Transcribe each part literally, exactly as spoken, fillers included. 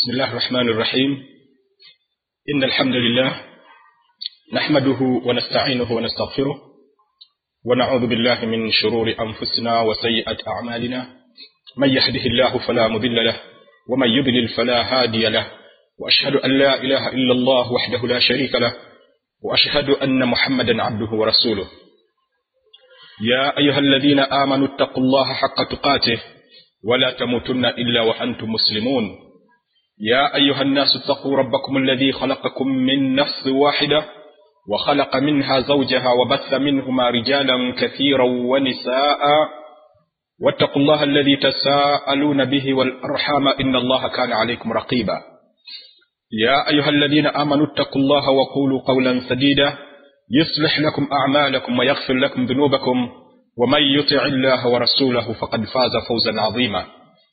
بسم الله الرحمن الرحيم. إن الحمد لله نحمده ونستعينه ونستغفره ونعوذ بالله من شرور أنفسنا وسيئات أعمالنا. من يهده الله فلا مضل له ومن يضلل فلا هادي له، وأشهد أن لا إله إلا الله وحده لا شريك له، وأشهد أن محمدا عبده ورسوله. يا أيها الذين آمنوا اتقوا الله حق تقاته ولا تموتن إلا وأنتم مسلمون. يا أيها الناس اتقوا ربكم الذي خلقكم من نفس واحدة وخلق منها زوجها وبث منهما رجالا كثيرا ونساء، واتقوا الله الذي تساءلون به والأرحام إن الله كان عليكم رقيبا. يا أيها الذين آمنوا اتقوا الله وقولوا قولا سديدا يصلح لكم أعمالكم ويغفر لكم ذنوبكم، ومن يطع الله ورسوله فقد فاز فوزا عظيما.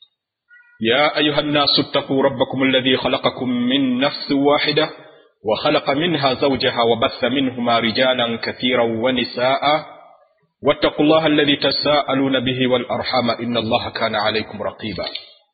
يا أيها الناس اتقوا ربكم الذي خلقكم من نفس واحدة وخلق منها زوجها وبث منهما رجالا كثيرا ونساء، واتقوا الله الذي تساءلون به والأرحام إن الله كان عليكم رقيبا.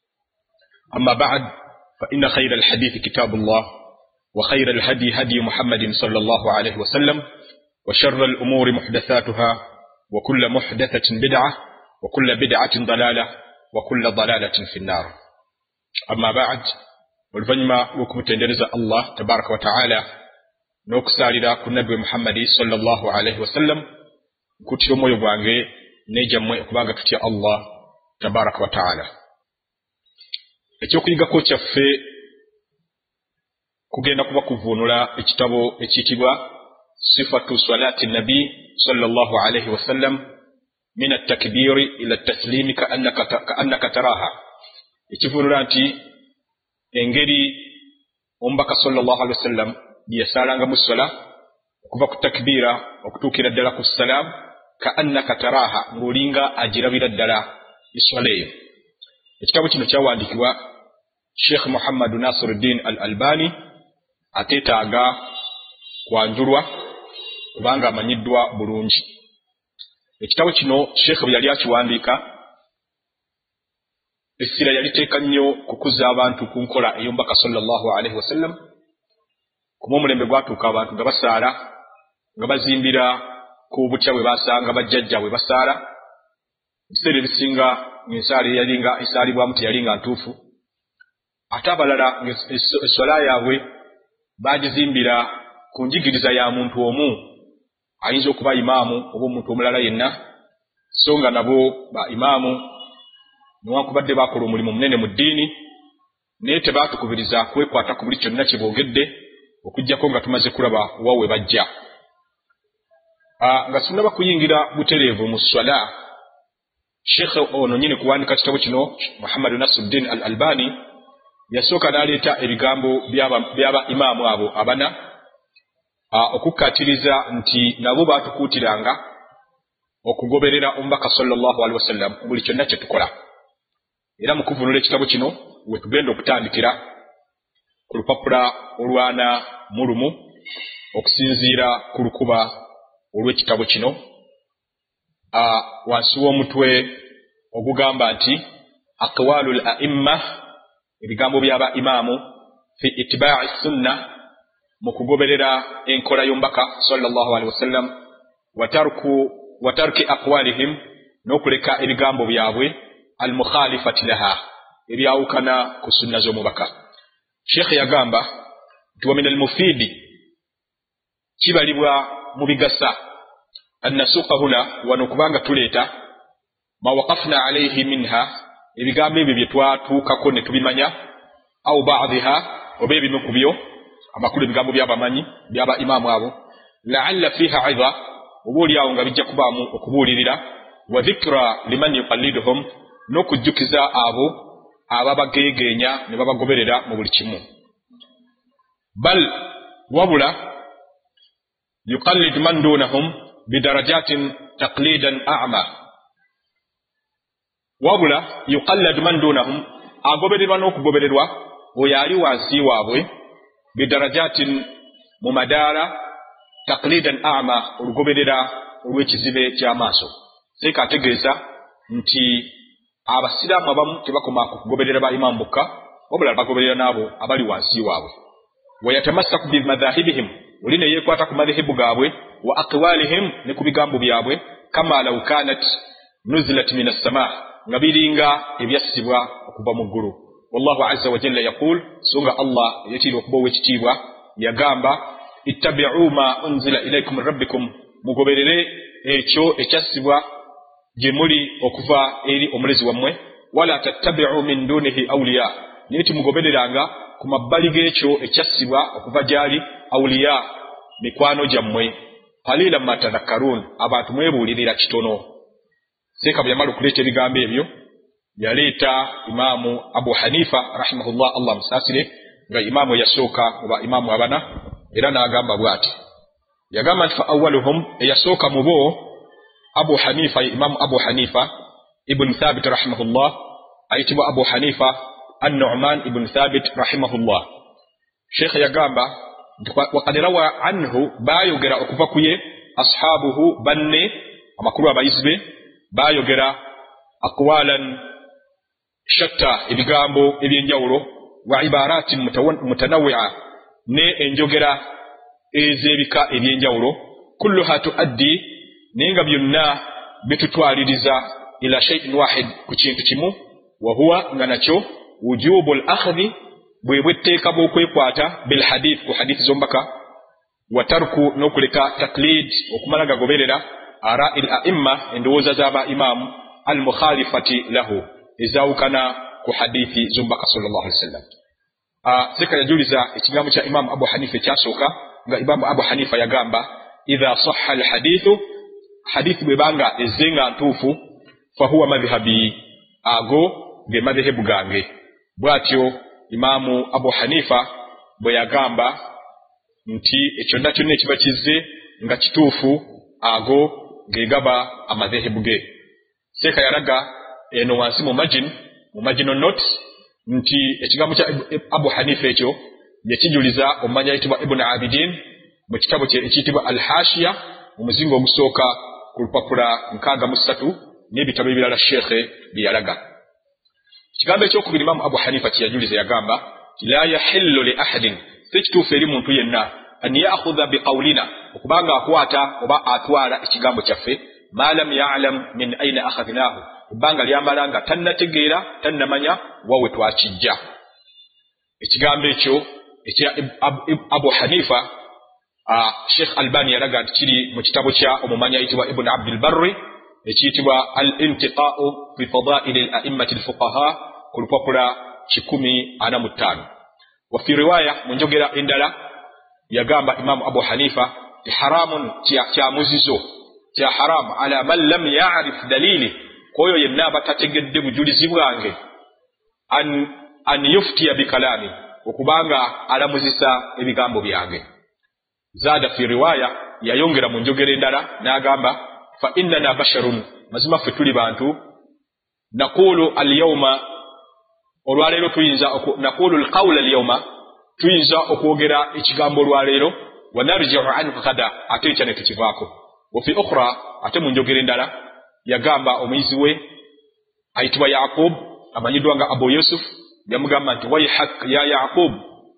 أما بعد، فإن خير الحديث كتاب الله، وخير الهدي هدي محمد صلى الله عليه وسلم، وشر الأمور محدثاتها، وكل محدثة بدعة، وكل بدعة ضلالة، وكل ضلالة في النار. أما بعد، والفنما وكمتندرز الله تبارك وتعالى نوكسالي كنبي محمد صلى الله عليه وسلم كتير مو يبانغي نجم يكبانغ تتيا الله تبارك وتعالى. ekyokuyiga ko kyaffe kugenda kuba kuvunula ekitabo ekitibwa sifatu salati nabi sallallahu alayhi wasallam min at-takbir ila at-taslim ka'annaka ka'annaka taraha. Ekivunula nti engeri ombaka sallallahu alayhi wasallam yasalanga mu sala okuva ku takbira okutukira ddala ku salam ka'annaka taraha, ngulinga ajirabira ddala iswala eyo. Ekitabo kino kyawandikibwa Sheikh Muhammad Nasiruddin Al-Albani, ateetaaga kwanjulwa kubanga amanyiddwa bulungi. Ekitabo kino Sheikh bwe yali akiwandiika, essira yaliteeka nnyo kukuza abantu ku nkola ey'omubaka sallallahu alaihi wasallam. Kuba omulembe gwatuuka abantu nga basaala, nga bazimbira ku butya bwe basanga bajjajja bwe basaala. Ebiseera ebisinga ng'ensaala eyalinga esaalibwamu teyalinga ntuufu. Ate abalala esswala yaabwe baagizimbira ku njigiriza ya muntu omu, ayinza okuba imaamu oba omuntu omulala yenna, so nga nabo ba imaamu newankubadde baakola omulimu munene mu ddiini, naye tebaatukubiriza kwekwata ku buli kyonna kye boogedde okuggyako nga tumaze kulaba wawe bajja. Nga sinnaba kuyingira butereevu mu swala, Sheikh ono nyine kuwandika kitabo kino Muhammad Nasiruddin Al-Albani yasooka n'aleeta ebigambo by'aba imaamu abo abana okukkatiriza nti nabo baatukuutiranga okugoberera omubaka sallallahu alaihi wasallam buli kyonna kye tukola. Era mu kuvunula ekitabo kino we tugenda okutandikira ku lupapula olwana mulumu okusinziira ku lukuba olw'ekitabo kino, wansi w'omutwe ogugamba nti aqwalul a'imma, ebigambo by'aba imaamu fi itibaa'i sunna, mu kugoberera enkola y'omubaka sallallahu alaihi wasallam, watarku watarki aqwalihim, n'okuleka ebigambo byabwe al-mukhalifati laha, ebyawukana ku sunna z'omubaka. Sheikh yagamba nti wa min al-mufidi, kibalibwa mu bigasa annasuqa huna, wano kubanga tuleeta ma waqafna alayhi minha, ebigambo ebyo bye twatuukako ne tubimanya, au ba'dhiha, oba ebimu ku byo amakulu ebigambo by'abamanyi by'aba imaamu abo, la'alla fiha 'idha, oba oliawo nga bijja kubaamu okubuulirira, wa dhikra liman yuqalliduhum, n'okujjukiza abo ababageegeenya ne babagoberera mu buli kimu. Bal wabula yuqallid man dunahum bidarajatin taqlidan a'ma, wabula yuqallad man dunahum, agobererwa n'okugobererwa oyo ali wansi waabwe, bidarajatin mu madaala, taqlidan a'ma, olugoberera olw'ekizibe ky'amaaso. Seeka ategeeza nti abasiraamu abamu tebakoma ku kugoberera ba imaamu bokka, wabula bagoberera nabo abali wansi waabwe wayatamassaku bimadhahibihim ulina yekwata ku madhehebu gaabwe wa aqwalihim ne ku bigambo byabwe kama law kanat nuzilat minas samaa nga biringa ebyassibwa okuva mu ggulu wallahu azza wa jalla yaqul sunga Allah yatiro okuba wekitiibwa yagamba ittabi'u ma unzila ilaykum min rabbikum mugoberere ekyo ekyassibwa gye muli okuva eri omulezi wammwe wala tattabi'u min dunihi awliya niti mugobereranga ku mabbali g'ekyo ekyassibwa okuva gyali awliya mikwano gyammwe qalila ma tadhakkarun abantu mwebuulirira kitono seka byamalu kuleeta ebigambo ebyo yaleeta imamu Abu Hanifa rahimahullah Allah musasire nga imamu yasooka oba imamu abana era n'agamba bw'ati yagamba nti fa awwaluhum eyasooka mu bo Abu Hanifa imamu Abu Hanifa ibn Thabit rahimahullah ayitibwa Abu Hanifa an-Nu'man ibn Thabit rahimahullah Sheikh yagamba waqad rawa anhu bayogera okuva kuye ashabuhu banne amakuru abayizbe bayogera aqwalan shatta ebigambo ebyenjawulo wa ibarati mutanawwi'a ne enjogera ezebika ebyenjawulo kulluha tuaddi ninga byonna bitutwaliriza ila shay'in wahid ku kintu kimu wa huwa nga nakyo wujubul akhdhi bwe bwetteeka bw'okwekwata bil hadith ku hadith zombaka wa tarku n'okuleka taklid okumala gagoberera ara il a'imma endowooza z'aba imamu al mukhalifati lahu ezawukana ku hadithi zombaka sallallahu alaihi wasallam a seka yajuliza ekigambo kya Imam Abu Hanifa kyasooka nga Imam Abu Hanifa yagamba idha sahha al hadithu hadith bwebanga ezenga ntuufu fa huwa madhhabi ago ge madhehebu gange bwatyo Imamu Abu Hanifa bwe yagamba nti ekyo nakyo ne kiba kizze nga kituufu ago gegaba amadhehebu ge seka yaraga eno wansi mu margin mu marginal notes nti ekigambo kya Abu Hanifa ekyo yakijuliza omanya yitibwa Ibn Abidin mu kitabo kye ekiyitibwa Al-Hashiya mu muzingo ogusooka ku lupapula nkaaga mu ssatu n'ebitabo ebirala Sheikh byalaga kigambo ekyokubiri Imam Abu Hanifa kiyajuliza yagamba la yahillu li ahadin sekituufu eri muntu yenna an ya'khudha biqawlina okubanga akwata oba atwala ekigambo kyaffe ma lam ya'lam min aina akhadnahu kubanga lyamalanga tannategeera tannamanya wawe twakijja ekigambo ekyo ekya Abu Hanifa a Sheikh Albani yalaga kiri mu kitabo kya omumanya yitibwa Ibn Abdul Barri ekiyitibwa al-intiqa'u fi fada'il al-a'immati al-fuqaha ku lupapula kikumi ana mu ttaano wa fi riwaya mu njogera endala yagamba Imam Abu Hanifa ti haramun kya muzizo kya haram ala man lam ya'rif dalili koyo yenna batategedde bujulizi bwange an an yuftiya bikalami okubanga alamuzisa ebigambo byange zada fi riwaya yayongera mu njogera endala n'agamba fa innana basharun mazima ffe tuli bantu naqulu al-yawma olwaleero tuyinza naqulu al-qawla al-yawma tuyinza okwogera ekigambo olwaleero wa narji'u anhu ghada ate kyane tukivaako wa fi ukhra ate mu njogera endala yagamba omuyizi we ayitibwa Yaqub amanyidwa nga Abu Yusuf yamugamba nti wayhak ya Yaqub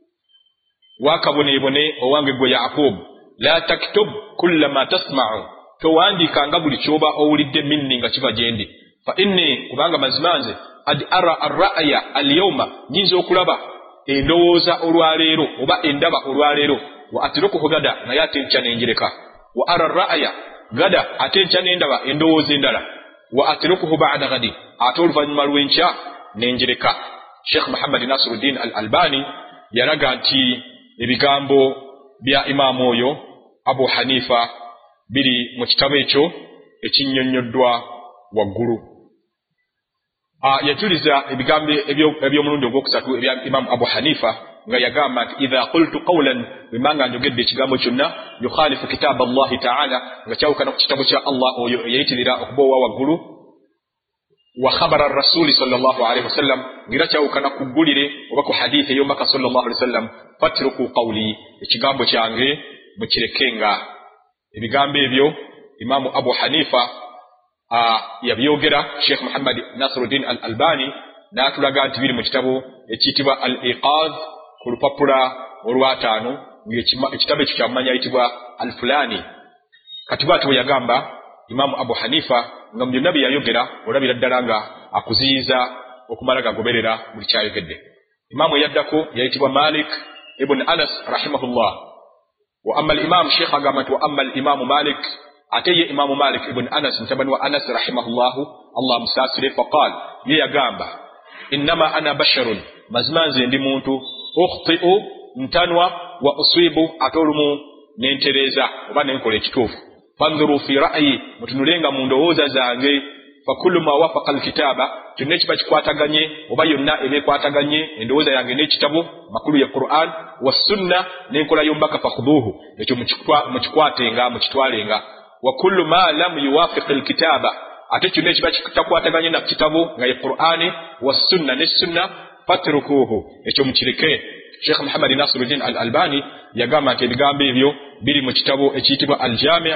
wakaboneebone owange gwe Yaqub la taktub kullama tasma'u towandikanga buli kyoba owulidde minni nga kiva gyendi fa inni kubanga mazimanze ad ara ar-ra'ya al-yawma nyinza okulaba endowooza olwaleero oba endaba olwaleero wa atrukuhu gada naye ate nkya nenjereka wa ara ar-ra'ya gada ate nkya nendaba endowooza endala wa atrukuhu ba'da gadi ate oluvannyuma lw'enkya nenjereka Sheikh Muhammad Nasiruddin al-Albani yalaga nti ebigambo bya imamu oyo Abu Hanifa biri mu kitabo ekyo ekinnyonnyoddwa waggulu ah yajuliza ebigambo eby'omulundi ogwokusatu ebya Imam Abu Hanifa nga yagamba nti idha qultu qawlan bimanga njogedde ekigambo kyonna yukhalifu kitaba Allah ta'ala nga kyawukana ku kitabo kya Allah oyo eyayitirira okubowa waggulu wa khabara ar-rasul sallallahu alayhi wasallam ngira kyawukana kuggulire oba ku hadithi ey'omaka sallallahu alayhi wasallam fatruku qawli ekigambo kyange mukirekenga ebigambo ebyo Imamu Abu Hanifa uh, yabyogera Sheikh Muhammad Nasiruddin al-Albani n'atulaga nti biri mu kitabo ekiyitibwa al-Iqaz ku lupapula olwataano ng'ekitabo ekyo kyamumanya ayitibwa al-Fulani. Kati bw'atyo bwe yagamba Imaamu Abu Hanifa nga mu byonna bye yayogera olabira ddala nga akuziyiza okumala gagoberera buli kyayogedde. Imaamu eyaddako yayitibwa Malik ibn Anas rahimahullah. Wa amma al-Imam Sheikh agamba nti wa amma al-Imaamu Malik ate ye Imaamu Malik ibn Anas mutabani wa Anas rahimahullahu Allah musaasire faqal ye yagamba innama ana basharun mazima nze ndi muntu ukhti'u ntanwa wa usibu atolumu nentereza oba nenkola ekituufu fanzuru fi ra'yi mutunulenga mu ndowooza zange fakulu ma wafaqa alkitaba kyonna ekiba kikwataganye oba yonna ebeekwataganye endowooza yange n'ekitabo makulu ya Qur'an wa sunna n'enkola y'omubaka fakhuduhu ekyo mukikwatenga mukitwalenga wa kullu ma lam yuwafiq alkitaba ate kyonna ekiba kitakwataganye na kitabo nga ye Qur'ani wa sunna ne sunna fatrukuhu ekyo mukireke. Sheikh Muhammad Nasiruddin Al-Albani yagamba nti ebigambo ebyo biri mu kitabo ekiyitibwa Al-Jami'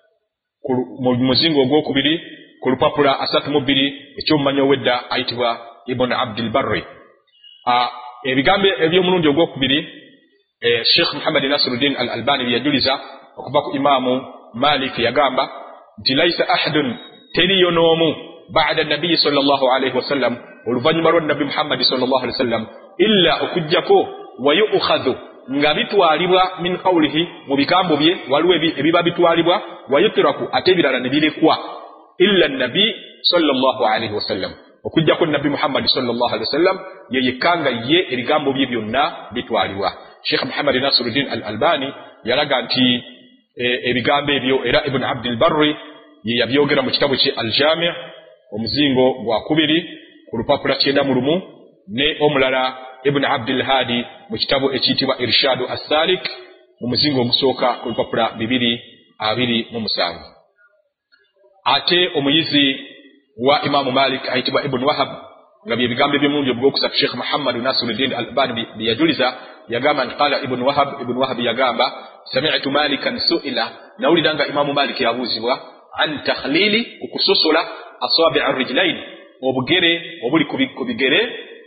mu muzingo ogwokubiri ku lupapula asatu mu bbiri ekyomumanyi owedda ayitibwa Ibn Abdul Barri. Ebigambo eby'omulundi ogwokubiri Sheikh Muhammad Nasiruddin Al-Albani byeyajuliza okuva ku Imaamu Malik yagamba nti laisa ahadun teriyo n'omu ba'da nabiyyi sallallahu alayhi wasallam oluvannyuma lwa nabbi Muhammad sallallahu alayhi wasallam illa okujjako wayukhadhu nga bitwalibwa min qawlihi mu bigambo bye waliwo ebiba bitwalibwa wayutraku ate ebirala ne birekwa illa nabi sallallahu alayhi wasallam okujjako nabbi Muhammad sallallahu alayhi wasallam ye yekanga ye ebigambo bye byonna bitwalibwa. Sheikh Muhammad Nasiruddin Al-Albani yalaga nti ebigambo ebyo era Ibn Abdul Barri ye yabyogera mu kitabu kye Al-Jami' omuzingo gwa kubiri ku lupapula kyenda mu lumu ne omulala Ibn Abdul Hadi mu kitabu ekiyitibwa Irshadu As-Salik mu muzingo ogusooka ku lupapula bibiri abiri mu musanvu. Ate omuyizi wa Imaamu Malik ayitibwa Ibn Wahab nga bye bigambo by'omulundi ogwokusatu Sheikh Muhammad Nasiruddin Al-Albani byeyajuliza yagamba nti qala Ibn Wahab Ibn Wahab yagamba sami'tu Malikan su'ila nawulira nga Imaamu Malik yabuuzibwa an takhlili okusosola asabi' ar-rijlain obugere obuli ku bigere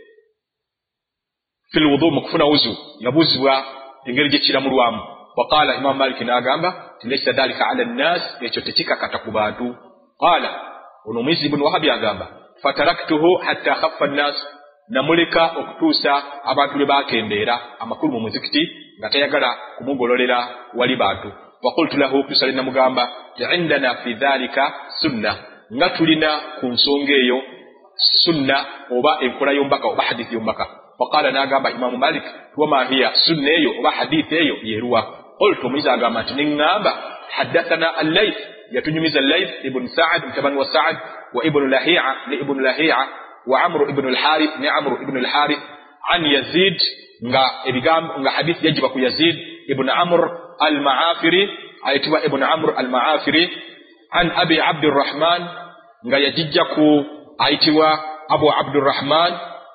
fil wudu mukufuna wuzu yabuuzibwa engeri gye kiramulwamu. Waqala Imam Malik n'agamba laysa dhalika ala an-nas ekyo tekikakata ku bantu. Qala ono Muizi ibn Wahab yagamba fataraktuhu hatta khaffa an-nas namuleka okutuusa abantu lwe bakendeera amakulu mu muzikiti nga tayagala kumugololera wali bantu. Waqultu lahu tusalina mugamba indana fi dhalika sunna nga tulina ku nsonga eyo sunna oba enkola y'ombaka oba hadithi y'ombaka. Faqala n'agamba Imaamu Malik wama hiya sunna eyo oba hadithi eyo yeruwa. Qultu Muizi agamba nti niŋŋamba haddathana al-Layth yatunyumiza al-Layth ibn Sa'd mutabani wa Sa'd wa ibn Lahi'a ne ibn Lahi'a wa Amr ibn al-Harith ne Amr ibn al-Harith an Yazid nga ebigambo nga hadithi yajiba ku Yazid ibn Amr al-Ma'afiri ayitibwa ibn Amr al-Ma'afiri an Abi Abdurrahman nga yajijja ku ayitibwa Abu Abdurrahman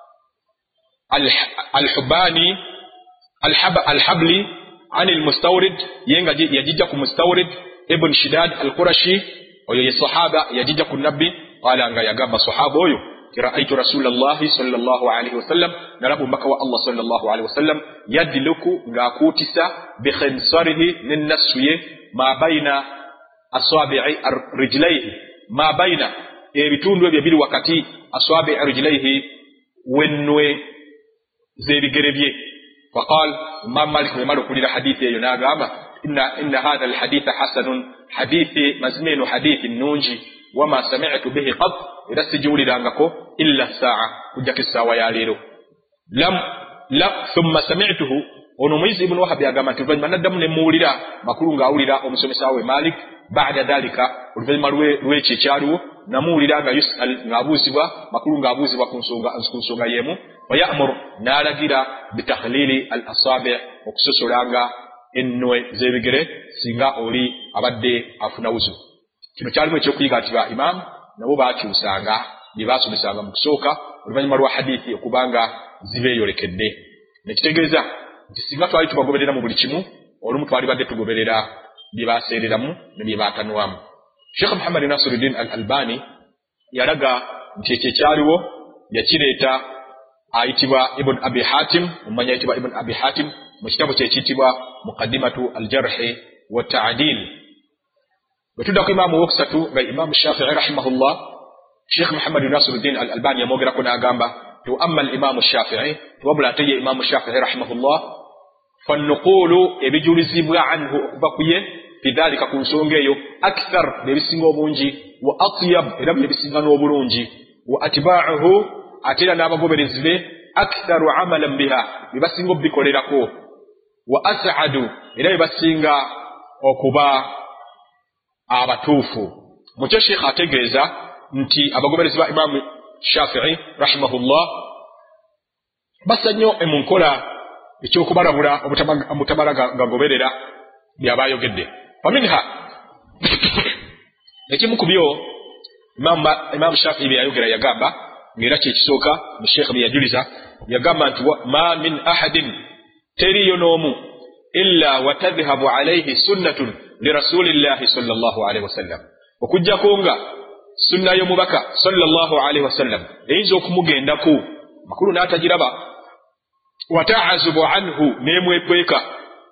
al-Hubani al-Haba al-Habli an al-Mustawrid yenga yajijja ku Mustawrid ibn Shidad al-Qurashi oyo ye sahaba yajijja ku Nabi qala nga yagamba sahaba oyo ra'aytu Rasulullah sallallahu alayhi wasallam narabu mbaka wa Allah sallallahu alayhi wasallam yadiluku nga akutisa bi khinsarihi ninnasuye ma baina asabi'i ar-rijlayhi ma baina ebitundu ebyo biri wakati asabi'i ar-rijlayhi wenwe zebigerebye. Faqal Imam Malik bemalo kulira hadithi eyo n'agamba inna inna hadha al-haditha hasanun hadithi mazminu hadithi nunji wama sami'tu bihi qad ila sijulirangako illa saa kujja sawa ya lero lam la thumma sami'tuhu ono Muizi ibn Wahab yagamba nti oluvannyuma naddamu ne muwulira makulu ng'awulira omusomesa we Malik ba'da dhalika oluvannyuma lw'ekyo ekyaliwo namuwulira nga yus'al ng'abuuzibwa makulu ng'abuuzibwa ku nsonga ku nsonga y'emu wa ya'mur n'alagira bitakhlili al-asabi' okusosolanga ennwe z'ebigere singa oli abadde afuna wuzu. Kino kyalimu ekyokuyiga nti ba imam nabo baakyusanga bye baasomesanga mu kusooka oluvannyuma lwa hadithi okubanga zibeeyolekedde. Nekitegeeza nti singa twali tubagoberera mu buli kimu olumu twali badde tugoberera bye baaseereramu ne bye baatanwamu. Sheikh Muhammad Nasiruddin Al-Albani yalaga nti ekyo ekyaliwo yakireta ayitibwa Ibn Abi Hatim umanya ayitibwa Ibn Abi Hatim mu kitabu kye kitibwa Muqaddimatu al-Jarh wa Ta'dil. Batuda ku Imam wokusatu ga Imam Shafi'i rahimahullah, Sheikh Muhammad Nasiruddin al-Albani yamogera ko nagamba to amma al-Imam Shafi'i wabula taye Imam Shafi'i rahimahullah fannuqulu ebijulizibwa anhu okubakuye bidhalika ku nsonga eyo akthar bebisinga obungi wa atyab era bebisinga n'obulungi wa atba'uhu atira n'abagoberezi be aktharu amalan biha bebasinga obikolerako wa as'adu era bebasinga okuba abatuufu. Mukyo Sheikh ategeeza nti abagoberezi ba Imam Shafi'i rahimahullah basanyo emunkola ekyokubalabula obutamala gagoberera byabayogedde. Faminha ekimu ku byo Imam Imam Shafi'i byayogera yagamba ngera kye kisooka mu Sheikh byajuliza yagamba nti ma min ahadin teriyo n'omu illa wa tadhhabu alayhi sunnatun li rasulillahi sallallahu alayhi wasallam okujja konga sunna y'omubaka sallallahu alayhi wasallam eyinza okumugendako makulu n'atagiraba wata'azubu anhu nemwekweka.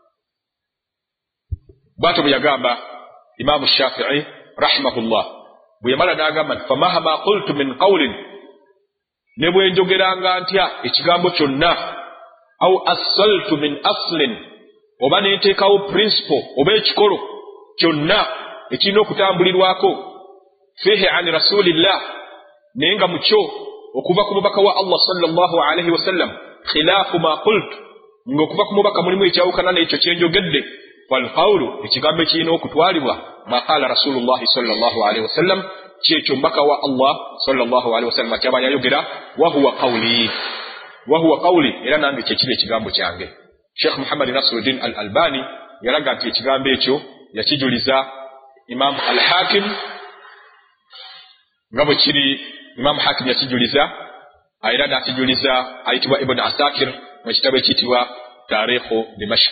Bato byagamba Imam Shafi'i rahimahullah bweyamala n'agamba nti famahama qultu min qawlin ne bwe njogeranga ntya ekigambo kyonna au asaltu min aslin oba neteekawo principle oba ekikolo kyonna ekirina okutambulirwako fihi an rasulillah naye nga mukyo okuva ku mubaka wa Allah sallallahu alayhi wasallam khilaafu ma qultu ng'okuva ku mubaka mulimu ekyawukana n'ekyo kyenjogedde falqawlu ekigambo ekirina okutwalibwa ma qala rasulullah sallallahu alayhi wasallam kyekyo mubaka wa Allah sallallahu alayhi wasallam kyaba yayogera wa huwa qawli wa huwa qawli era nange kyekiri ekigambo kyange. Sheikh Muhammad Nasiruddin al-Albani yalaga nti ekigambo ekyo yakijuliza Imam al-Hakim ngabo kiri Imam Hakim yakijuliza ayira nakijuliza ayitibwa Ibn Asakir mu kitabu ekitibwa Tarikhu Dimashq.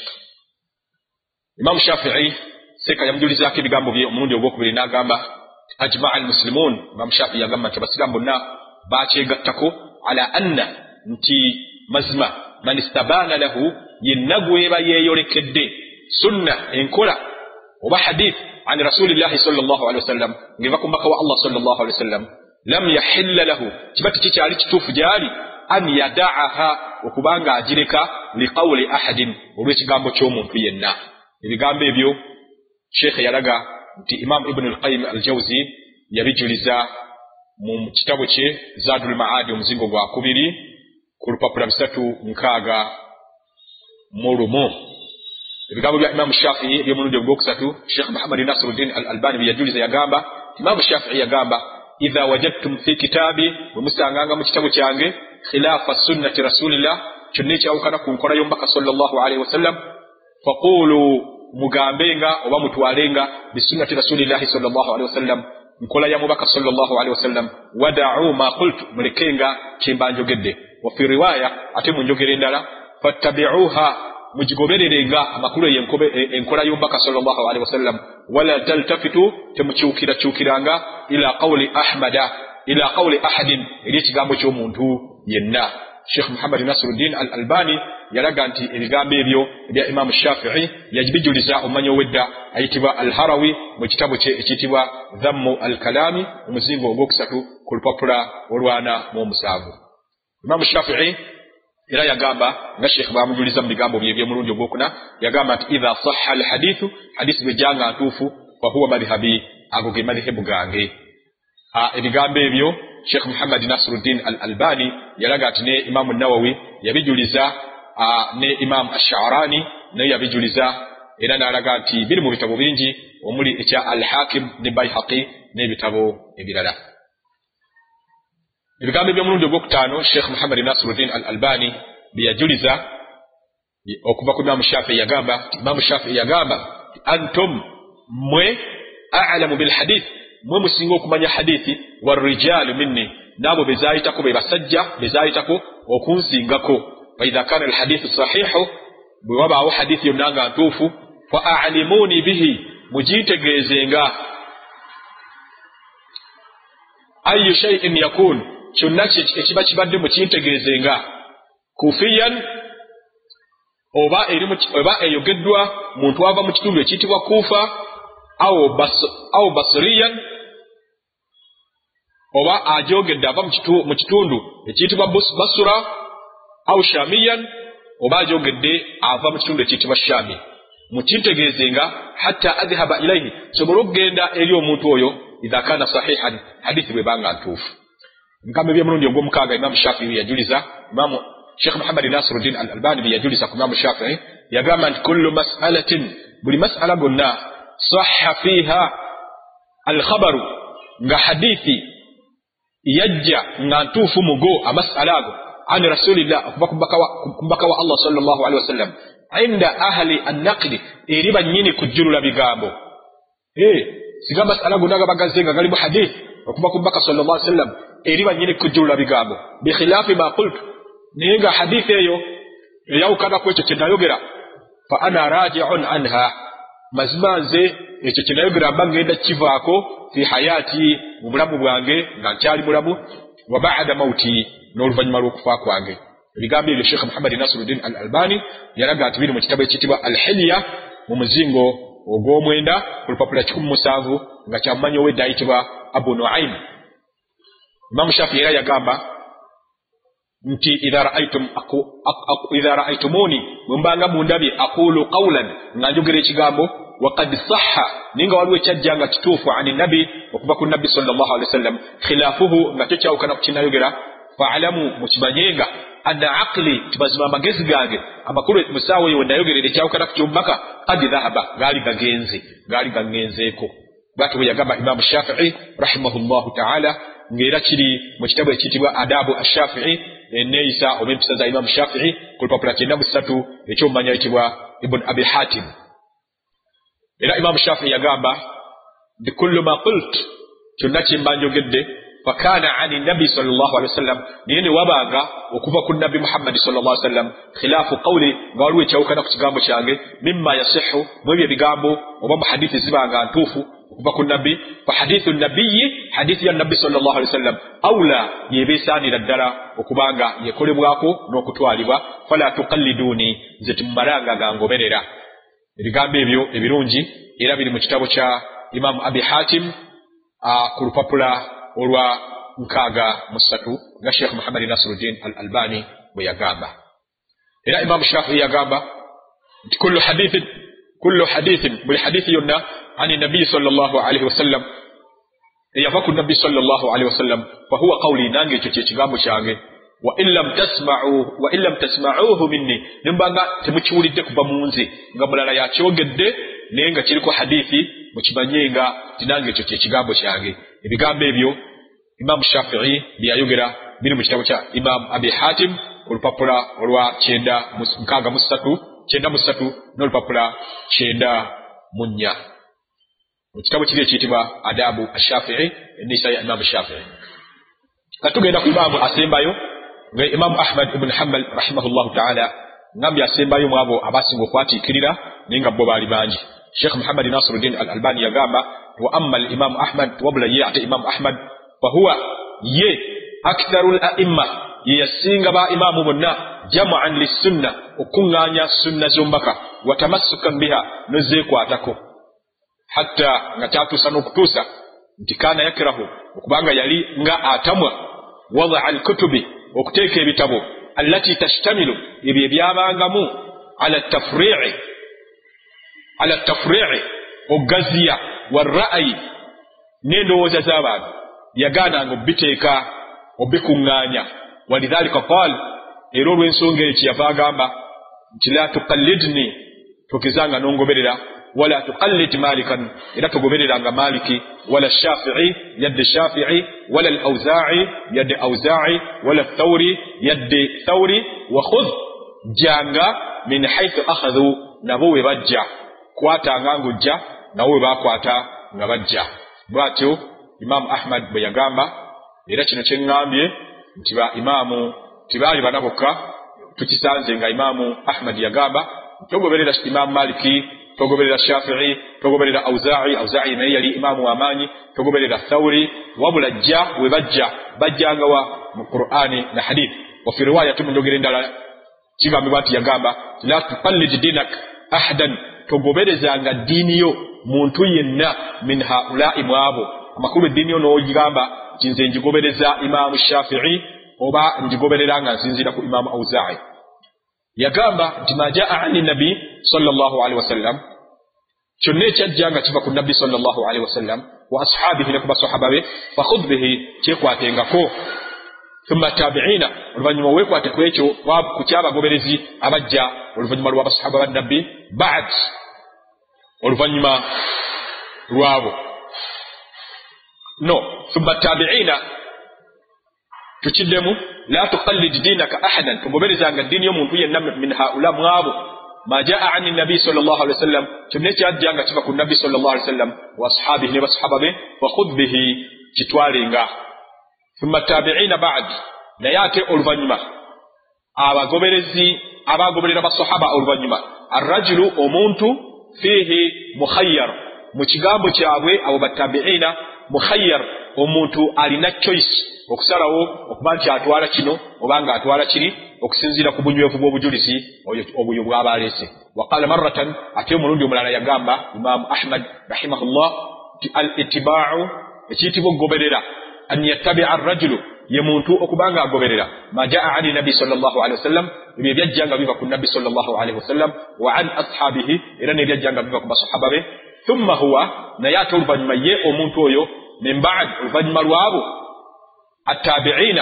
Imam Shafi'i seka yamujuliza ebigambo bye omulundi ogwokubiri n'agamba ajma'a al-muslimun. Imam Shafi'i yagamba nti abasiramu bonna bakyegattako ala anna nti mazima man istabana lahu yennagweba yeeyolekedde sunna enkola oba hadith an rasulillahi sallallahu alayhi wasallam ngeva ku mbaka wa Allah sallallahu alayhi wasallam lam yahilla lahu kibati kikyali kituufu gyali an yada'aha okubanga agireka liqawli ahadin olw'ekigambo ky'omuntu yenna. Ebigambo ebyo Sheikh yalaga nti Imam Ibn al-Qayyim al-Jawzi yabijuliza mu kitabu kye Zadul Ma'ad omuzingo gwa kubiri ku lupapula bisatu nkaaga mu lumu. Ebigambo bya Imam Shafi'i by'omulundi ogwokusatu Sheikh Muhammad Nasiruddin al-Albani byajuliza yagamba Imam Shafi'i yagamba idha wajadtum fi kitabi wa mustanganga mu kitabu kyange khilafa sunnati rasulillah kyonna ekyawukana ku nkola y'omubaka sallallahu alayhi wasallam faqulu mugambenga oba mutwalenga bisunnati rasulillahi sallallahu alayhi wasallam nkola ya mubaka sallallahu alayhi wasallam wada'u ma qultu mulekenga kimbanjogedde. Wa fi riwaya ate munjogere endala fattabi'uha mujigobererenga amakulu y'enkobe enkola y'omubaka sallallahu alayhi wasallam wala taltafitu temukyukira kyukiranga ila qawli ahmada ila qawli ahadin eri ekigambo ky'omuntu yenna. Sheikh Muhammad Nasiruddin al-Albani yalaga nti ebigambo ebyo ebya Imam Shafi'i yajibijuliza omanyi owedda ayitibwa al-Harawi mu kitabu kye ekitibwa Dhammu al-Kalami omuzingo ogwokusatu ku lupapula olwana mu omusanvu. Imam Shafi'i era yagamba nga Sheikh bamujuliza mu bigambo bye by'omulundi ogwokuna yagamba nti idha sahha al-hadithu hadisi bejanga ntuufu fa huwa madhhabi agoge madhhabu gange. Ebigambo ebyo Sheikh Muhammad Nasiruddin al-Albani yalaga ati ne Imam an-Nawawi yabijuliza ne Imam ash-Sha'rani ne yabijuliza era n'alaga nti biri mu bitabo bingi omuli ekya al-Hakim ne Bayhaqi ne bitabo ebirala. Ebigambo by'omulundi ogwokutaano Sheikh Muhammad Nasiruddin al-Albani byajuliza okuva ku Imam Shafi'i yagamba Imam Shafi'i yagamba antum mwe a'lamu bil hadith mwe musinga okumanya hadithi warijal minni nabo bezayitako be basajja bezayitako okunsingako fa idha kana alhadith sahihu bwe wabaawo hadithi yonnanga ntuufu fa a'limuni bihi mujitegeezenga ayu shay'in yakun kyonna ekiba kibadde mu kintegeezenga kufiyan oba eri oba eyogeddwa muntu ava mu kitundu ekiyitibwa kufa au bas au basriyan oba ajogedde ava mu kitundu ekiyitibwa basura au shamiyan oba ajogedde ava mu kitundu ekiyitibwa shami mukintegeezenga hatta adhhaba ilayhi sobola okugenda eri omuntu oyo idha kana sahihan hadithi bwe banga ntuufu nkambe by'emulundi ogw'omukaaga Imam Shafi'i yajuliza Imam Sheikh Muhammad Nasiruddin Al-Albani yajuliza ku Imam Shafi'i yagamba nti kullu mas'alatin buli mas'ala gonna sahha fiha al-khabaru nga hadithi yajja nga ntuufu mugo amas'ala ago an rasulillah okuva kumbaka wa Allah sallallahu alaihi wasallam inda ahli an-naqd eriba nyini kujulula bigambo eh siga mas'ala gonna gabagazenga gali mu hadith okuva kumbaka sallallahu alaihi wasallam eriba nyini kujulula bigambo bi khilafi ma qultu nenga hadith eyo yaukana kwecho kinayogera fa ana raji'un anha mazmanze ekyo kinayogera mbangenda kivaako fi hayati mu bulamu bwange nga nkyali mulamu wa ba'da mauti n'oluvannyuma lw'okufa kwange ebigambo ebyo Sheikh Muhammad Nasiruddin Al-Albani yalaga ati biri mu kitabo ekiyitibwa Al-Hilya mu muzingo ogw'omwenda ku lupapula kikumi mu musanvu nga kyamumanyi ow'edda ayitibwa Abu Nu'aym. Imam Shafi'i era yagamba nti idha ra'aytum aku idha ra'aytumuni mumbanga mundabi aqulu qawlan ngajogere ekigambo waqad sahha ninga waliwo kyajjanga kituufu ani nabi okuva ku nabi sallallahu alaihi wasallam khilafuhu nga tekyawukana ku kinayogera fa'alamu mukimanyenga anna aqli tibazima magezi gange amakulu musawo yo ndayogerere kyawukana ku kyombaka qad dhahaba gali gagenze gali gangenzeeko batu yagamba Imam Shafi'i rahimahullahu ta'ala ngera kiri mu kitabu ekitibwa Adabu ash-Shafi'i eneisa obempisa za Imam Shafi'i ku lupapula kyenda mu ssatu ekyomanya ekitibwa Ibn Abi Hatim. Era Imam Shafi'i yagamba bikullu ma qult kyonna kimbanjogedde fakana ani nabi sallallahu alaihi wasallam niye wabanga okuva ku nabi Muhammad sallallahu alaihi wasallam khilafu qawli ngawaliwo ekyawukana ku kigambo kyange mimma yasihu mwebyo bigambo oba mu hadithi zibanga ntuufu okuva ku nabi fa hadithu nabiyyi hadithi ya nabi sallallahu alaihi wasallam aula yebesaanira ddala okubanga yekolebwako n'okutwalibwa fala tuqalliduni zetummaranga gangoberera ebigambo ebyo ebirungi era biri mu kitabo kya Imam Abi Hatim ku lupapula olwa nkaaga mu ssatu nga Sheikh Muhammad Nasiruddin Al-Albani bwe yagamba. Era Imam Shafi'i yagamba nti kullu hadithin kullu hadithin buli hadithi yonna ani nabi sallallahu alaihi wasallam yava ku nabi sallallahu alaihi wasallam fa huwa qawli nange ekyo kyekigambo kyange wa illam tasma'u wa illam tasma'uhu minni nimbanga temukiwulidde kuva mu nze nga mulala yakyogedde naye nga kiriko hadithi mukimanyenga tinange ekyo kyekigambo kyange. Ebigambo ebyo Imam Shafi'i byayogera biri mu kitabo kya Imam Abi Hatim olupapula olwa kyenda nkaaga mu ssatu kyenda mu ssatu n'olupapula kyenda mu nnya mu kitabo kiri ekiyitibwa Adabu ash-Shafi'i enisa ya Imam Shafi'i. Katugenda ku Imam asembayo nga Imam Ahmad ibn Hanbal rahimahullahu ta'ala ngambi asembayo mu abo abasinga okwatiikirira naye nga bo baali bangi. Sheikh Muhammad Nasiruddin Al-Albani yagamba wa amma al-Imam Ahmad wabula ye ate Imam Ahmad fa huwa ye aktharul a'imma ye yasinga ba imamu bonna jama'an lis-sunna okunganya sunna zombaka watamassukan biha nozekwatako hatta ngatatusa n'okutuusa nti kana yakrahu okubanga yali nga atamwa wada al-kutubi okuteeka ebitabo allati tashtamilu ebyo ebyabangamu ala tafri'i ala tafri'i ogaziya warra'yi n'endowooza z'abantu yagaananga obiteeka obikunganya walidhalika qal era olw'ensonga ekyo kyeyava agamba nti la tuqallidni tokizanga n'ongoberera wala tuqallid malikan era togobereranga maliki wala shafi'i yadde shafi'i wala al-awza'i yadde awza'i wala thawri yadde thawri wa khudh janga min haythu akhadhu nabo we bajja kwatanga ngujja nawo we bakwata nga bajja bwatyo Imam Ahmad bwe yagamba era kino kyengambye nti ba imamu tibaali banabokka tukisanze nga Imamu Ahmad yagamba togoberera Imam Maliki togoberera Shafi'i togoberera Auza'i Auza'i naye yali imamu amanyi togoberera Thawri wabula jja we bajja bajjanga wa mu Qur'ani na hadith wa fi riwaya tumundogere ndala kigambibwa ati yagamba la tupallid dinak ahadan togoberezanga dini yo muntu yenna min haula'i mwabo amakulu dini yo no gigamba kinze njigobereza imamu Shafi'i oba njigoberera nga nsinzira ku imamu Auza'i yagamba timajaa ani nabi sallallahu alaihi wasallam kyonna ekyajjanga kiva ku nabbi sallallahu alaihi wasallam wa ashabihi ne ku basahaba be fakhudh bihi kyekwateengako thumma tabi'ina oluvanyuma weekwate ku ekyo ku kyabagoberezi abajja oluvanyuma lwa basahaba ba nabbi ba'd oluvanyuma lwabo no thumma tabi'ina tukiddemu la tuqallid dinaka ahadan tugoberezanga dini y'omuntu yenna min haula mwabo ma jaa ani nabi sallallahu alaihi wasallam kyonna ekyajjanga kiva ku nabbi sallallahu alaihi wasallam wa ashabihi ne basahaba be fakhudh bihi kitwalenga thumma tabi'ina ba'd naye ate oluvanyuma abagoberezi abagoberera basahaba oluvanyuma arrajulu omuntu fihi mukhayyar mu kigambo kyabwe abo batabi'ina mukhayyar omuntu alina choice okusalawo okuba nti atwala kino obanga atwala kiri okusinzira ku bunywevu bw'obujulizi obuyo bw'abaleese waqala marratan ate omulundi omulala yagamba Imam Ahmad rahimahullah al-ittiba'u ekiyitibwa okugoberera an yattabi'a ar-rajulu ye muntu okubanga agoberera ma jaa ani nabi sallallahu alaihi wasallam ebyo byajjanga biva ku nabi sallallahu alaihi wasallam wa an ashabihi era ne byajjanga biva ku basahaba be thumma huwa nayata oluvanyuma ye omuntu oyo min ba'd oluvanyuma lwabo attabi'ina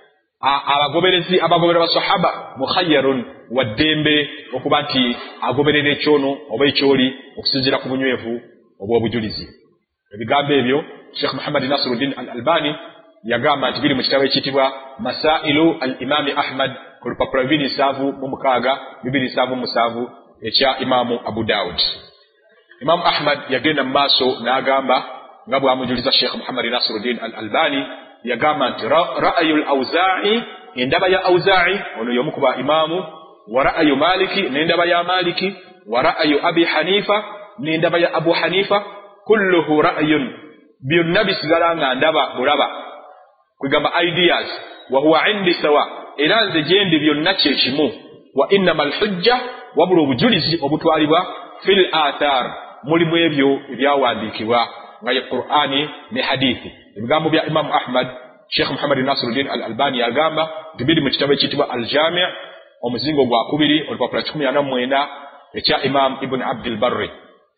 abagoberezi abagoberera basahaba mukhayyarun waddembe okuba nti agoberera ekyono oba ekyoli okusinzira ku bunywevu obw'obujulizi ebigambo ebyo Sheikh Muhammad Nasiruddin Al-Albani yagamba nti biri mu kitabo ekitibwa Masailu al-Imam Ahmad ku lupapula bibiri nsanvu mu mukaaga bibiri nsanvu musanvu ekya Imamu Abu Dawud. Imam Ahmad yagenda mu maaso n'agamba nga bw'amujuliza Sheikh Muhammad Nasiruddin Al-Albani yagamba nti ra'ayu al-Auza'i endaba ya Auza'i ono y'omu ku ba imamu wa ra'ayu Maliki n'endaba ya Maliki wa ra'ayu Abi Hanifa n'endaba ya Abu Hanifa kulluhu ra'yun byonna bisigala nga ndaba mulaba kwegamba ideas wa huwa indi sawa era nze gyendi byonna kyekimu wa innamal hujja wabula obujulizi obutwalibwa fil athar mulimu ebyo ebyawandiikibwa nga ye Qur'ani ne hadithi ebigambo bya Imam Ahmad Sheikh Muhammad Nasiruddin Al-Albani yagamba tibiri mu kitabo ekitibwa Al-Jami' omuzingo gwa kubiri olupapula kikumi ana mu mwenda ekya Imam Ibn Abdul Barri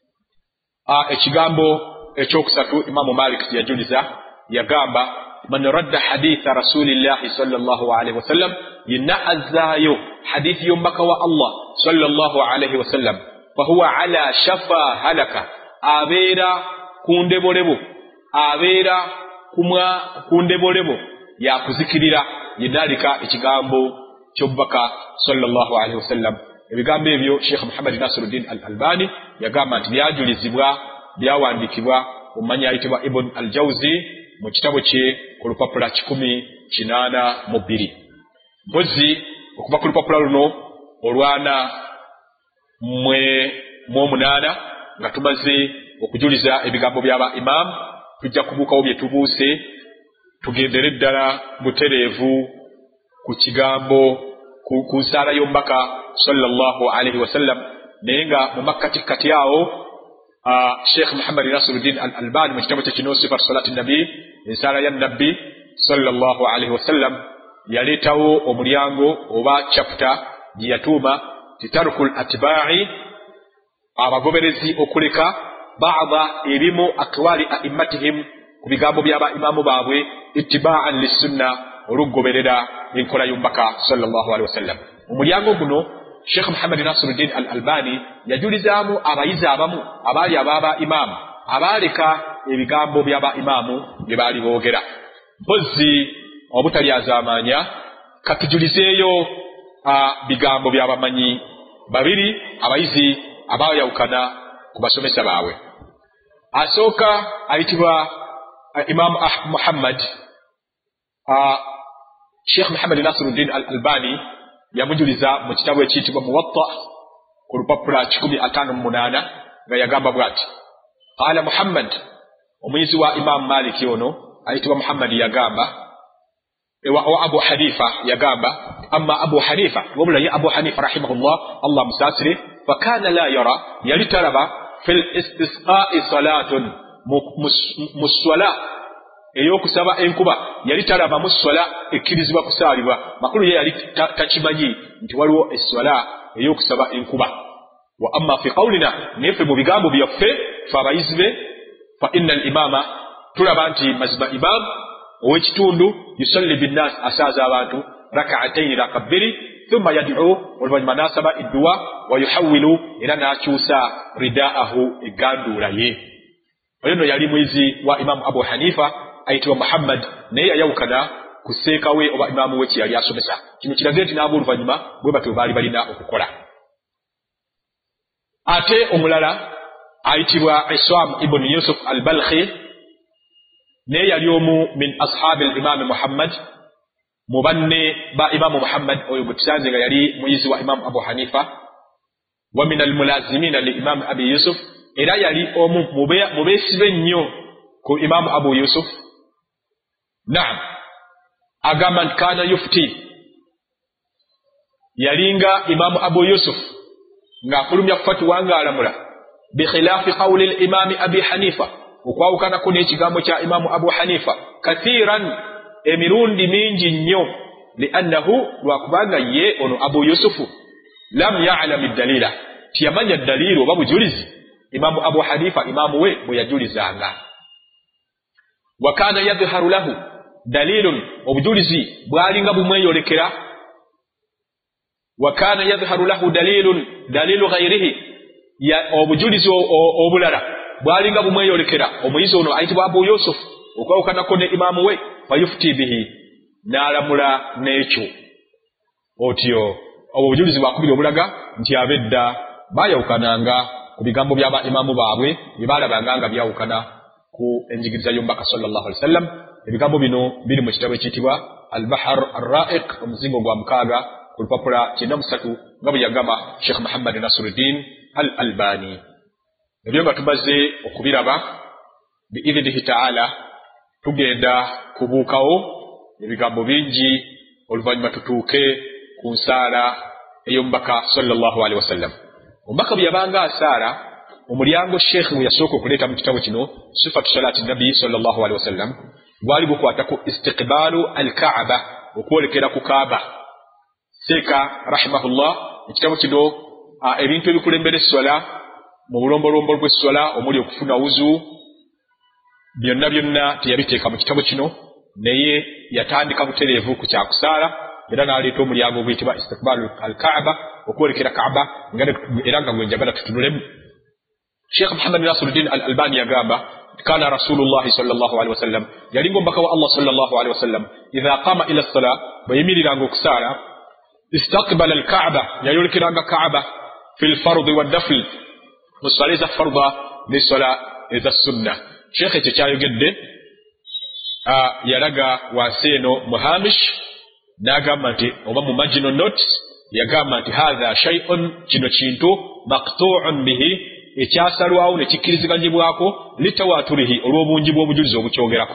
a ekigambo ekyokusatu Imam Malik yajuliza yagamba man radda haditha rasulillahi sallallahu alaihi wasallam inna azzayo hadithi yombaka wa Allah sallallahu alaihi wasallam fa huwa ala shafa halaka abera kundebolebo abera kumwa kundebolebo ya kuzikirira yidalika ekigambo kyobaka sallallahu alaihi wasallam ebigambo ebyo Sheikh Muhammad Nasiruddin Al-Albani yagamba nti byajulizibwa byawandikibwa omanya ayitibwa Ibn Al-Jawzi mu kitabo kye ku lupapula kikumi kinaana mu bbiri mpozi okuva ku lupapula luno olwana mwe mu omunaana nga tumaze okujuliza ebigambo byaba imam tujja kubuukawo bye tubuuse tugendere ddala butereevu ku kigambo ku nsaala y'omubaka sallallahu alaihi wasallam naye nga mu makkati kati awo Sheikh Muhammad Nasiruddin Al-Albani mu kitabo kye kino Sifatu Salati Nabi ensaala ya nabbi sallallahu alaihi wasallam yaleetawo omulyango oba chapter gye yatuuma titarukul atba'i abagoberezi okuleka baada ebimu akwali a'immatihim ku bigambo byaba imamu baabwe ittiba'an lis-sunna olugoberera enkola y'omubaka sallallahu alaihi wasallam omulyango guno Sheikh Muhammad Nasiruddin Al-Albani yajulizaamu abayizi abamu abaali ababa imamu abaleka ebigambo byaba imamu bye baali boogera mpozi obutali azaamanya katujulizeeyo bigambo byabamanyi babiri abayizi abayawukana ku basomesa baabwe asooka ayitibwa Imam Muhammad Sheikh Muhammad Nasiruddin Al-Albani yamujuliza mu kitabu ekiyitibwa Muwatta ku lupapula kikumi ataano mu munaana nga yagamba bwati qala Muhammad omuyizi wa Imam Malik ono aitwa Muhammad yagamba ewa wa Abu Hanifa yagamba amma Abu Hanifa wabula ya Abu Hanifa rahimahullah Allah musasiri fakana la yara yalitaraba fil istisqa'i salatun muswala eyo kusaba enkuba yalitaraba muswala ekirizibwa kusalibwa makulu ye yali tachimanyi nti waliwo eswala eyo kusaba enkuba wa amma fi qawlina nefe mu bigambo byaffe fabayizbe fa innal imama tulaba nti mazba imam owekitundu yusalli bin nas asaza abantu rak'atayn rakabiri thumma yad'u wal manasaba idwa wa yuhawwilu ila nachusa ridaahu igandula ye oyo yali mwizi wa Imam Abu Hanifa aitwa Muhammad naye yayawukana kuseeka we oba imamu we yali asomesa kino kiragenti n'abo oluvanyuma bwe bato bali balina okukola ate omulala aitibwa Iswam ibn Yusuf al-Balkhi naye yali omu min ashabi al-Imam Muhammad mubanne ba Imam Muhammad oyo gutisanze nga yali muyizi wa Imam Abu Hanifa wa min al-mulazimina li Imam Abi Yusuf era yali omu mubesibe nnyo ku Imam Abu Yusuf naam agamba kana yufti yalinga Imam Abu Yusuf nga fulumya kufatu wanga alamula bi khilafi qawli al-Imam Abi Hanifa ukwawukana kune ekigambo kya Imam Abu Hanifa kathiran emirundi mingi nnyo li'annahu lwakubanga ye ono Abu Yusufu lam ya'lam ad-dalila tiyamanya ad-dalil oba bujulizi Imam Abu Hanifa imamu we bwe yajulizanga wa kana yadhharu lahu dalilun obujulizi bwalinga bumweyolekera wa kana yadhharu lahu dalilun dalilu ghayrihi ya obujulizi obulala bwalinga bumweyolekera omuyizi ono ayitibwa Abu Yusuf okwawukana kone imamu we fayufti bihi nalamula n'ekyo otyo obujulizi bwakubira obulaga nti abedda bayawukananga ku bigambo by'aba imamu baabwe byebalabanga nga byawukana ku enjigiriza y'omubaka sallallahu alaihi wasallam ebigambo bino biri mu kitabo ekiyitibwa al-Bahr ar-Ra'iq omuzingo gwa mukaaga ku lupapula kyenda musatu nga bwe yagamba Sheikh Muhammad Nasiruddin al-Albani ebyo nga tumaze okubiraba biidhnihi ta'ala tugenda kubuukawo ebigambo bingi oluvannyuma tutuuke ku nsaala ey'omubaka sallallahu alaihi wasallam omubaka bwe yabanga asaala omulyango Sheikh we yasooka okuleeta mu kitabo kino sifatu salati nabi sallallahu alaihi wasallam gwali gukwata ku istiqbalu al-Kaaba okwolekera ku Kaaba Seka rahimahullah ekitabo kino ebintu ebikulembera esswala mu bulombolombo bw'esswala omuli okufuna wuzu byonna byonna teyabiteeka mu kitabo kino naye yatandika butereevu ku kyakusaala era n'aleeta omulyango oguyitibwa istiqbalu al-Kaaba okwolekera Kaaba era nga gwe njagala tutunulemu Sheikh Muhammad Nasiruddin al-Albani yagamba kana Rasulullah sallallahu alaihi wasallam yalingo mbaka wa Allah sallallahu alaihi wasallam idha qama ila as-salah bayimiriranga okusala istaqbala al-Kaaba yayolekiranga Kaaba fil fard wad-dafl musaliza farda ni sala iza sunna Sheikh ekyo kyayogedde yalaga waseno muhamish nagamba nti oba mu marginal notes yagamba nti hadha shay'un kino kintu maqtu'un bihi ekyasalwawo ne kikkiriziganyibwako litawaturihi olw'obungi bw'obujulizi obukyogerako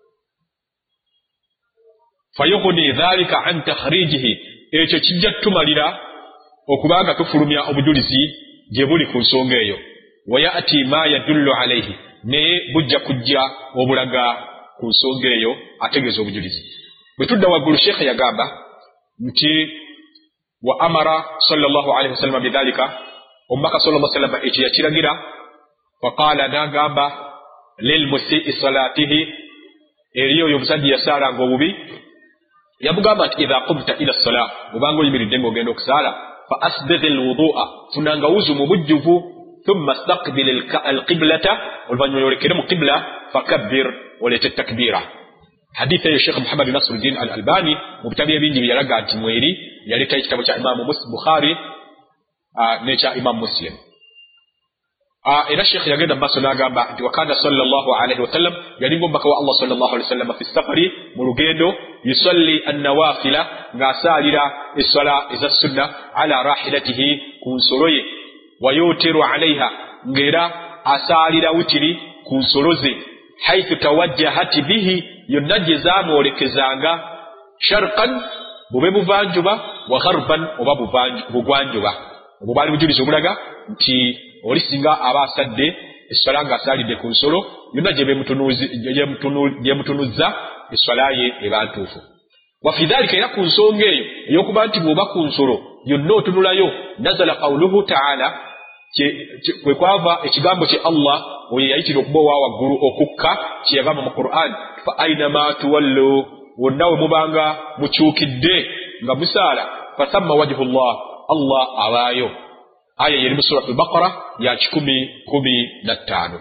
fayughni dhalika an takhrijihi ekyo kijja tumalira okubanga tufulumya obujulizi gye buli ku nsonga eyo wayati ma yadullu alayhi naye bujja kujja obulaga ku nsonga eyo ategeeza obujulizi bwe tudda waggulu Sheikh yagamba nti wa amara sallallahu alayhi wasallam bidhalika omubaka sallallahu alayhi wasallam ekyo yakiragira faqala nagamba lilmusii salatihi eriyo oyo omusajja yasaalanga obubi yamugamba nti idha qumta ila as-salah obanga oyimiridde ng'ogenda okusaala fa asbighi al-wudu'a funanga wuzu mu bujjuvu thumma istaqbil al-qiblata oluvanyuma yolekere mu qibla fakabbir olete takbira hadithi ya Sheikh Muhammad Nasiruddin al-Albani mu bitabu ebingi byalaga nti mweri yaleta ekitabo kya Imam Bukhari ne kya Imam Muslim era Sheikh yagenda baso nagamba nti wakanda sallallahu alaihi wasallam yalingo mbaka wa Allah sallallahu alaihi wasallam fi safari mu lugendo yusalli an-nawafila ngasalira as-sala iza sunna ala rahilatihi kunsoroye wayutiru alaiha ngera asalira witiri ku nsoloze haithu tawajjahati bihi yonna gye zaamwolekezanga sharqan bube buvanjuba wa gharban oba bugwanjuba obwo bwali bujulizi obulaga nti oli singa aba asadde esswala nga asalidde ku nsolo yonna gye mutunuzza esswala ye eba ntuufu. Wafi dhalika era ku nsonga eyo ey'okuba nti bw'oba ku nsolo yonna otunulayo nazala qawluhu ta'ala kwe kwava ekigambo kye Allah oyo yayitira okuba owa waggulu okukka kye yagamba mu Qur'an fa aynama tuwallu wonna we mubanga mukyukidde nga musaala fa thamma wajhullah Allah abaayo. Aya yeri mu surat al-Baqara ya kikumi kumi na ttaano.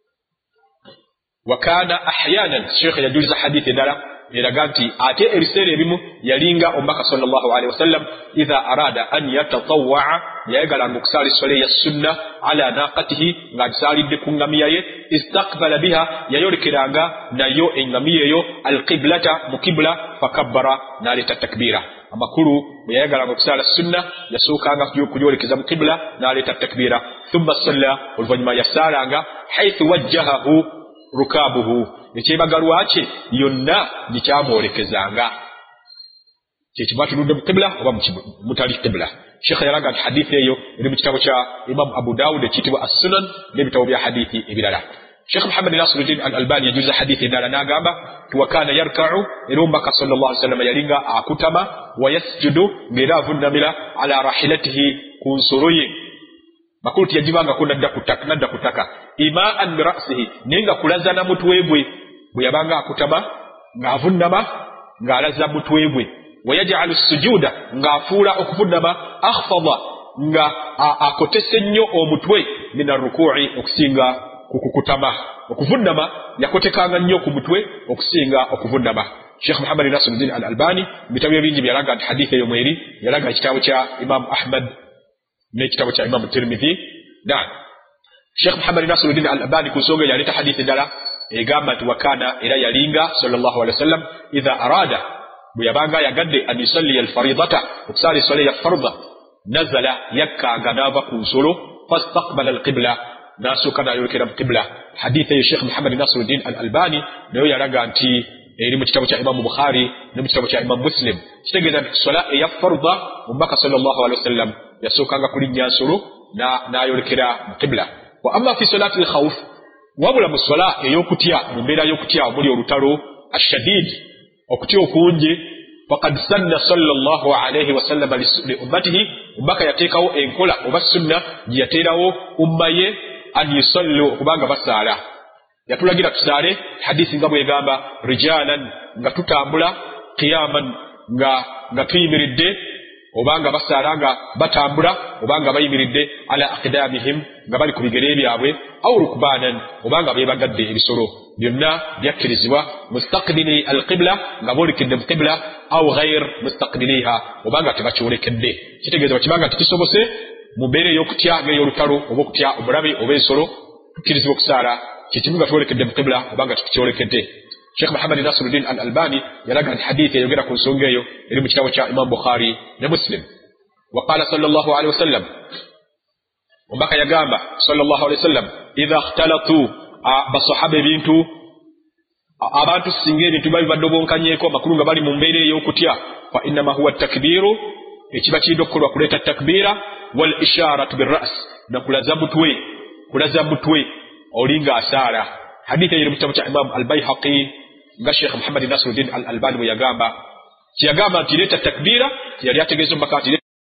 Wa kana ahyanan Sheikh yajuliza hadithi dala eraga nti ate ebiseera ebimu yalinga omubaka sallallahu alaihi wasallam idha arada an yatatawwa yagalanga okusaala esswala ya sunna ala naqatihi nga asalidde ku ngamiya ye istaqbala biha yayolekeranga nayo engamiya eyo alqiblata mukibla fakabbara naleta takbira. Amakulu bwe yagalanga okusaala sunna yasookanga kuyolekeza mu qibla naleta takbira thumma salla oluvannyuma yasaalanga haythu wajjahahu rukabuhu ekyebagalwa kye yonna gikyamwolekezanga kyekiba tunudde mu qibla oba mutali qibla. Sheikh yalaga nti hadithi eyo eri mu kitabo kya Imam Abu Dawud ekiyitibwa As-Sunan n'ebitabo bya hadithi ebirala. Sheikh Muhammad Nasiruddin Al-Albani yajuliza hadithi endala n'agamba tuwakana yarka'u era omubaka sallallahu alaihi wasallam yalinga akutama wa yasjudu ng'era avunnamira ala rahilatihi ku nsolo ye makulu tiyajibanga ko nadda kutaka nadda kutaka ima'an bi ra'sihi ninga kulaza na mutwe gwe bwe yabanga akutama ng'avunnama ng'alaza mutwe gwe wayaj'alu sujuda ng'afuula okuvunnama akhfadha nga akotese nnyo omutwe mina ruku'i okusinga kukukutama okuvunnama yakotekanga nnyo ku mutwe okusinga okuvunnama. Sheikh Muhammad Nasiruddin Al-Albani bitabo bingi byalaga nti hadithi eyo mweri yalaga ekitabo kya Imam Ahmad n'ekitabo kya Imam Tirmidhi. Na Sheikh Muhammad Nasiruddin Al-Albani ku nsonga yaleta hadithi endala egamba nti wakana era yalinga sallallahu alaihi wasallam idha arada bwe yabanga yagadde an yusalli al-faridata okusala esswala ya fardha nazala yakkanga n'ava ku nsolo fastaqbala al-qibla nasooka n'ayolekera mu qibla. Hadithi eyo Sheikh Muhammad Nasiruddin Al-Albani nayo yalaga nti eri mu kitabo kya Imam Bukhari ne mu kitabo kya Imam Muslim kitegeeza nti swala eya fardha omubaka sallallahu alaihi wasallam yasookanga kulinnya nsolo n'ayolekera mu qibla. Wa amma fi salati al-khawf wabula mu swala ey'okutya mu mbeera y'okutya omuli olutalo ashadid okutya okungi faqad sanna sallallahu alaihi wasallam li ummatihi omubaka yateekawo enkola oba sunna gye yateerawo umma ye an yusallu okubanga basaala yatulagira tusaale hadithi nga bwegamba rijalan nga tutambula qiyaman nga nga tuyimiridde obanga basaala nga batambula obanga bayimiridde ala aqdamihim nga bali ku bigere byabwe aw rukbanan obanga bebagadde ebisolo byonna byakkirizibwa mustaqbili alqibla nga bolekedde mu qibla aw ghayr mustaqbiliha obanga tebakyolekedde kitegeeza bakibanga tikisobose mu mbeera ey'okutya ng'ey'olutalo oba okutya omulabe oba ensolo tukkirizibwa okusaala kyekimu nga twolekedde mu qibla obanga tukikyolekedde. Sheikh Muhammad Nasiruddin Al-Albani yalaga nti hadithi eyogera ku nsonga eyo eri mu kitabo kya Imam Bukhari ne Muslim. Wa qala sallallahu alaihi wasallam omubaka yagamba sallallahu alaihi wasallam idha ikhtalatu basahaba ebintu abantu singa ebintu babibadde obonkanyeeko amakulu nga bali mu mbeera ey'okutya fa innama huwa takbiru ekiba kirinda okukolwa kuleeta takbira wal isharatu birras nakulaza mutwe kulaza mutwe olinga asaala. Hadithi eyo mu kitabo kya Imam Al-Bayhaqi nga Sheikh Muhammad Nasiruddin Al-Albani bwe yagamba kiyagamba nti leeta takbira yali ategeeza omubaka nti